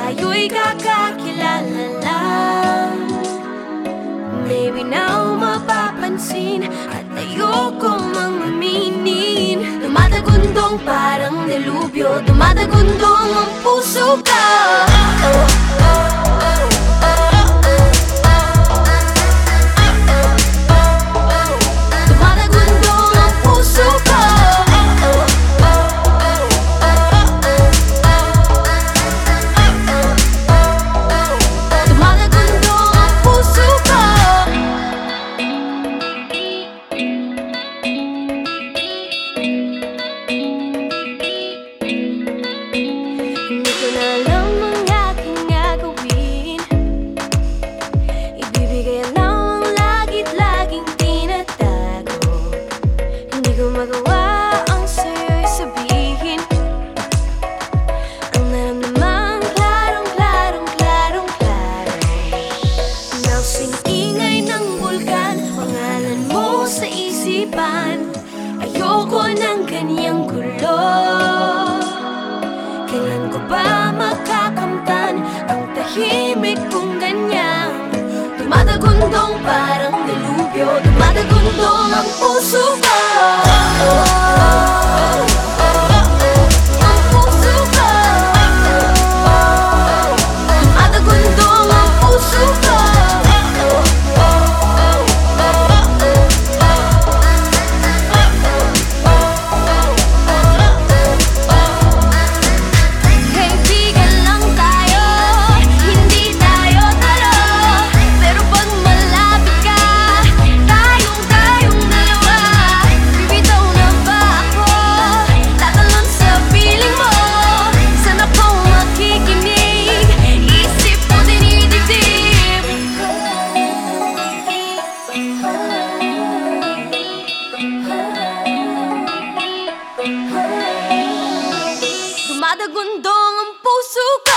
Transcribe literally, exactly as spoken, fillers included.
tayo'y kakakilala lang. Maybe now mapapansin at ayoko mang aminin. Dumadagundong parang delubyo, dumadagundong ang puso ko. Magawa ang sa'yo'y sabihin ang naramdaman, klarong, klarong, klarong, klaro. Nausing ingay ng bulkan, pangalan mo sa isipan. Ayoko ng ganyang gulo. Kailan ko ba makakamtan ang tahimik kong ganyan? Dumadagundong parang delubyo, dumadagundong ang puso ko. Dumadagundong ang puso ko.